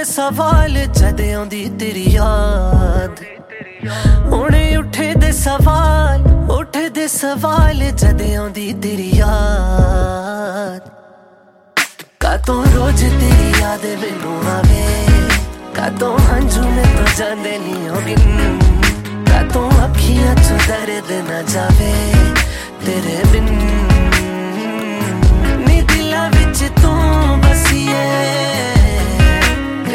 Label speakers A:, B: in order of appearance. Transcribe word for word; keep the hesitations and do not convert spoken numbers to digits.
A: सवाल जद आंदी तेरी याद, हुणे उठे दे सवाल, उठे दे सवाल जद आंदी तेरी याद। कातों रोज तेरी याद मैनू आवे, कातों हंझू में तो जांदे नहीं हो गिन, कातों अखियां चो दर्द न जावे तेरे बिन